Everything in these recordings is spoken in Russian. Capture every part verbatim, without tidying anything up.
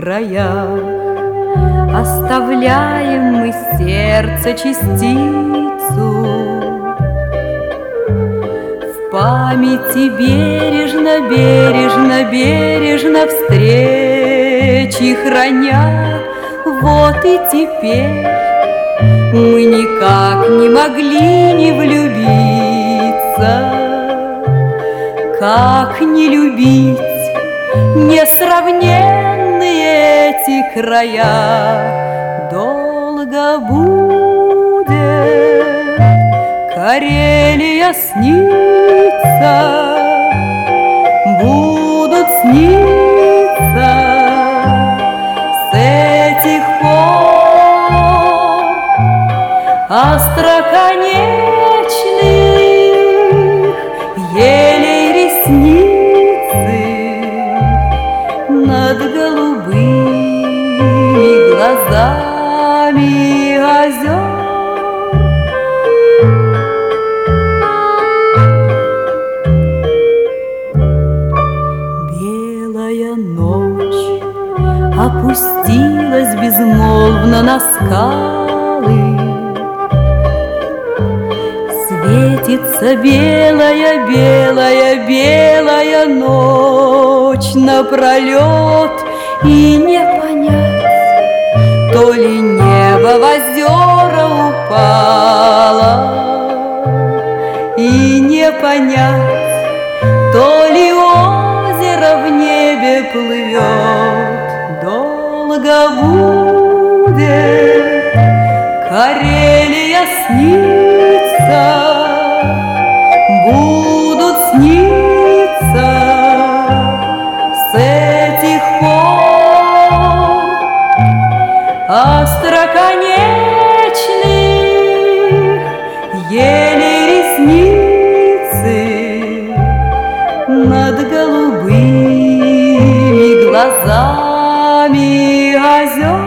краях. Оставляем мы сердце частицу, в памяти бережно, бережно, бережно встречи храня. Вот и теперь мы никак не могли не влюбиться. Как не любить несравненные эти края? Долго будет Карелия снится, будут сниться с этих пор остроконечных елей ресницы над голубыми глазами озер. Белая ночь опустилась безмолвно на скалы. Светится белая, белая, белая ночь напролет, и не понять, то ли небо в озера упало, и не понять, то ли озеро в небе плывет. Долго будет Карелия снится, будут сниться с этих пор остроконечных елей ресницы над голубыми глазами озер.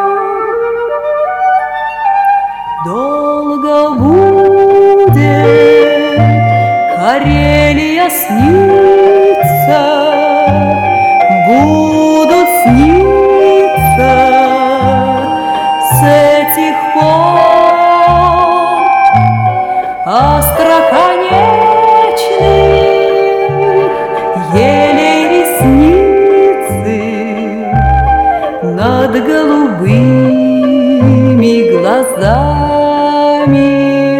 Долго будет Карелия снится, будут сниться с этих пор остроконечных елей ресницы над голубыми глазами.